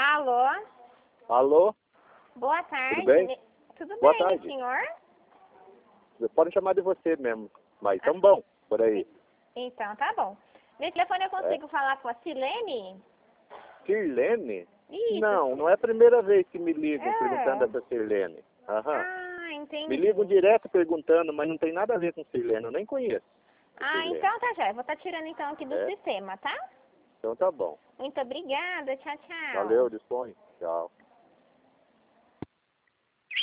Alô? Alô? Boa tarde. Tudo bem? Tudo Boa bem, tarde. senhor? Pode chamar de você mesmo, mas tão bom por aí. Então, tá bom. Nesse telefone eu consigo falar com a Silene? Sirlene? Isso. Não é a primeira vez que me ligam É. perguntando essa Sirlene. Aham. Ah, entendi. Me ligam direto perguntando, mas não tem nada a ver com Sirlene, eu nem conheço. Ah, Sirlene. então tá já. Eu vou estar tirando então aqui do sistema, tá? Então tá bom. Muito obrigada. Tchau, tchau. Valeu, dispõe. Tchau.